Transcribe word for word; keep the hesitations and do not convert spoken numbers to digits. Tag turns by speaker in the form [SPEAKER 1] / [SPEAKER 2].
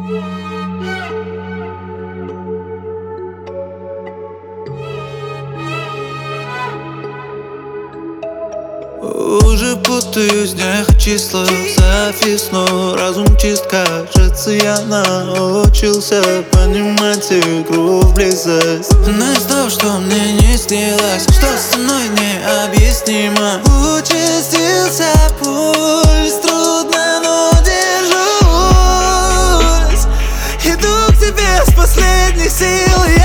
[SPEAKER 1] Уже путаюсь в днях и числах, зависну, разум чист, кажется, я научился понимать игру в близость. Но из того, что мне не снилось, что со мной необъяснимо, участился пульс, трудно, но держусь. Иду к тебе с последних сил.